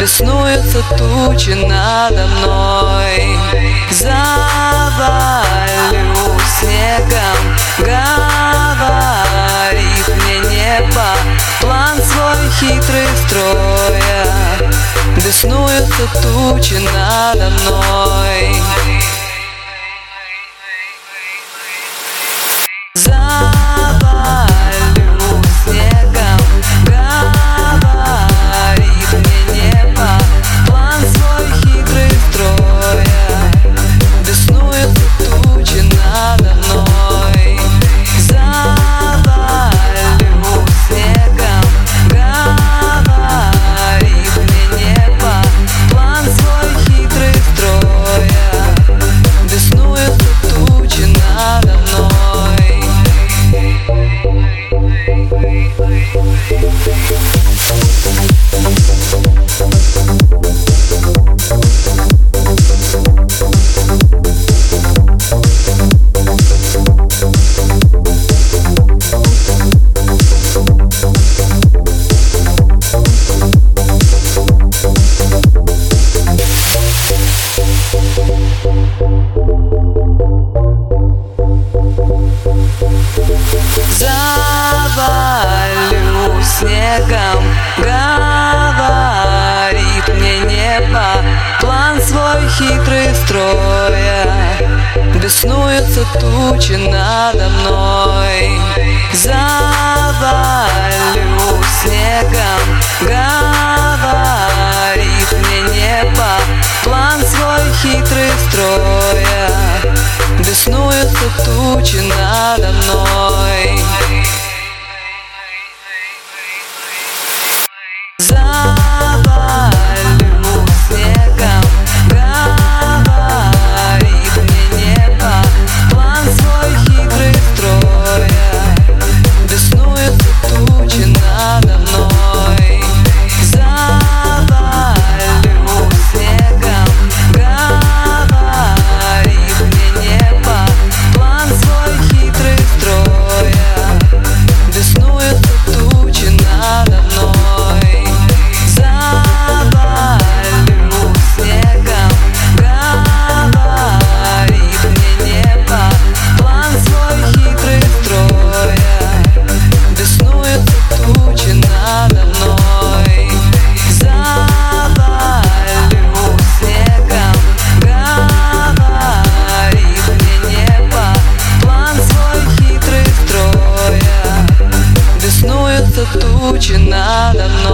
беснуются тучи надо мной. Завалю снегом, говорит мне небо, план свой хитрый строя. Беснуются тучи надо мной. Завалю снегом, говорит мне небо, план свой хитрый строя. Беснуются тучи надо мной. Завалю снегом, говорит мне небо, план свой хитрый строя. Беснуются тучи надо мной. Завалю снегом, говорит мне небо, план свой хитрый строя. Беснуются тучи надо мной. Завалю снегом, говорит мне небо, план свой хитрый строя. Беснуются тучи надо мной. Завалю снегом, говорит мне небо, план свой хитрый строя. Беснуются тучи надо мной. Завалю снегом, говорит мне небо, план свой хитрый строя. Беснуются тучи надо мной. Завалю снегом, говорит мне небо, план свой хитрый строя. Беснуются тучи надо мной. Завалю снегом, говорит мне небо, план свой хитрый строя. Беснуются тучи надо мной.